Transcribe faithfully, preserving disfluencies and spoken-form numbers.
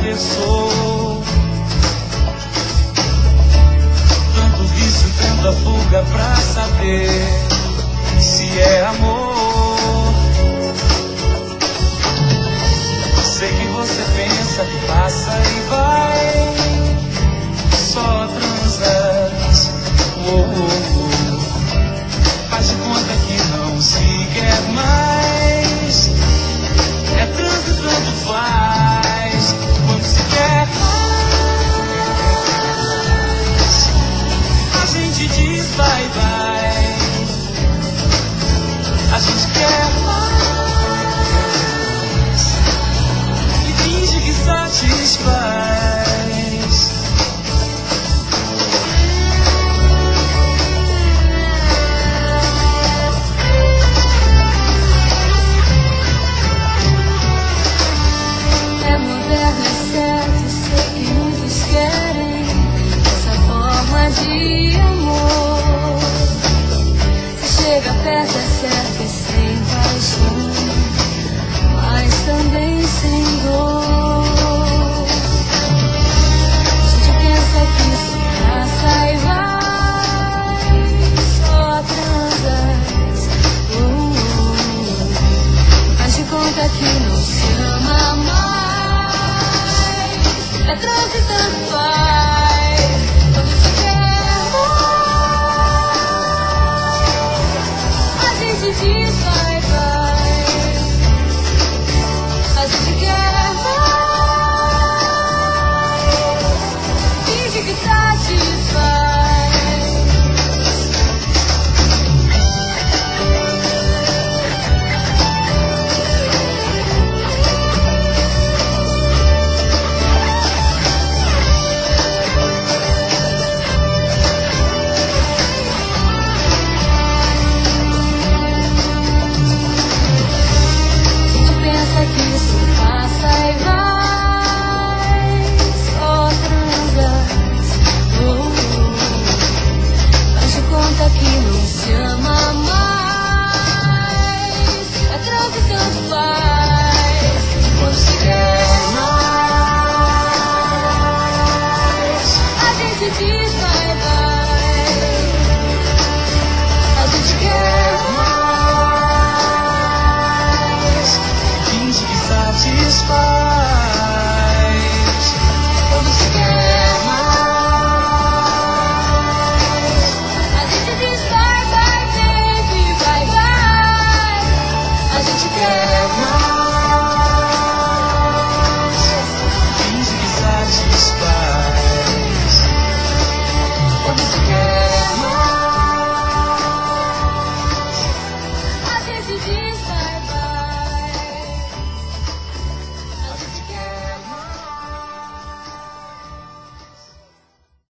atravessou. Tanto vício, tanta fuga pra saber se é amor. Sei que você pensa que passa e vai, só transas. Oh, oh, oh. Faz de conta que não se quer mais. É tanto, tanto faz. Quando se quer mais, a gente diz bye bye.